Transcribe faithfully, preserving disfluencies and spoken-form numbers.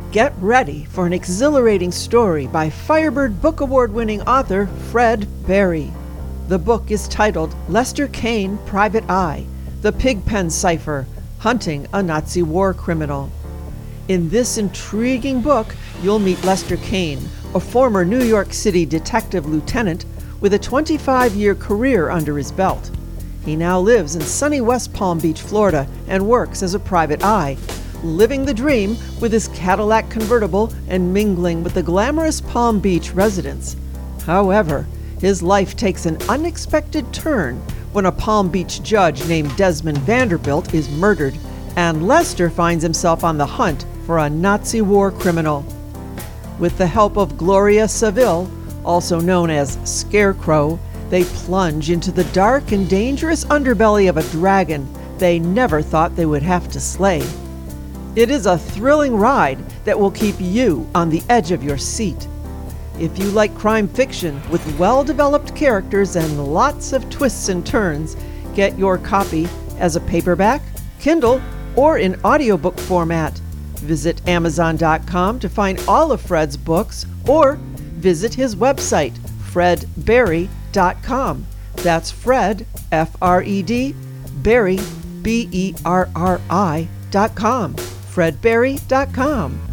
Get ready for an exhilarating story by Firebird Book Award-winning author Fred Berry. The book is titled Lester Kane, Private Eye, The Pigpen Cipher, Hunting a Nazi War Criminal. In this intriguing book, you'll meet Lester Kane, a former New York City detective lieutenant with a twenty-five-year career under his belt. He now lives in sunny West Palm Beach, Florida, and works as a private eye, living the dream with his Cadillac convertible and mingling with the glamorous Palm Beach residents. However, his life takes an unexpected turn when a Palm Beach judge named Desmond Vanderbilt is murdered, and Lester finds himself on the hunt for a Nazi war criminal. With the help of Gloria Saville, also known as Scarecrow, they plunge into the dark and dangerous underbelly of a dragon they never thought they would have to slay. It is a thrilling ride that will keep you on the edge of your seat. If you like crime fiction with well-developed characters and lots of twists and turns, get your copy as a paperback, Kindle, or in audiobook format. Visit Amazon dot com to find all of Fred's books, or visit his website, fred berry dot com. That's Fred, F R E D, Berry, B E R R I, dot com. fred berry dot com.